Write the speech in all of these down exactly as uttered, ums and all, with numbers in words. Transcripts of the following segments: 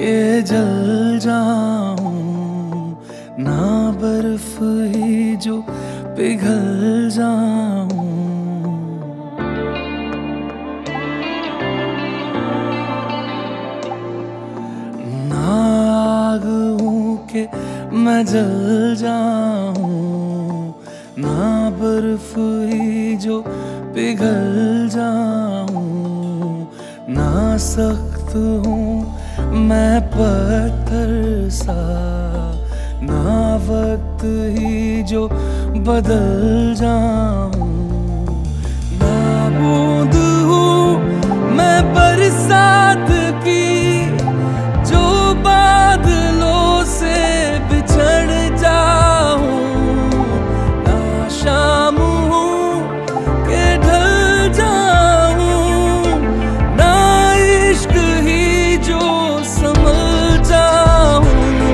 के जल जाऊं, ना बर्फ ही जो पिघल जाऊं। ना आग हूं के मैं जल जाऊं, ना बर्फ ही जो पिघल जाऊं। ना सख्त हूँ मैं पत्थर सा, ना वक्त ही जो बदल जाऊं। ना बूंद हूँ मैं बरसात की, जो बादलों से बिछड़ जाऊं। ना शाम हूँ के ढल जाऊं, ना इश्क ही जो संभल जाऊं।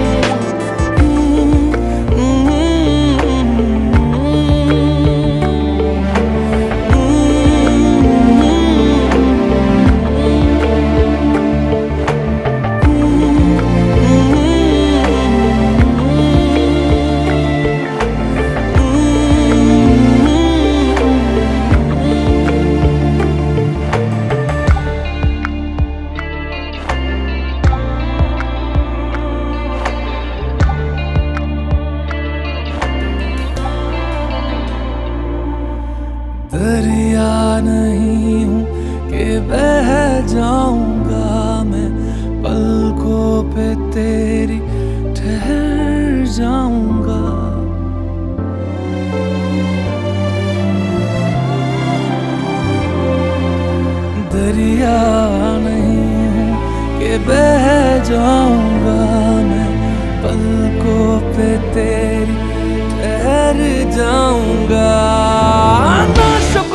दरिया नहीं हूँ कि बह जाऊंगा मैं, पलकों पे तेरी ठहर जाऊंगा। दरिया नहीं हूँ कि बह जाऊंगा मैं, पलकों पे तेरी ठहर जाऊंगा। ना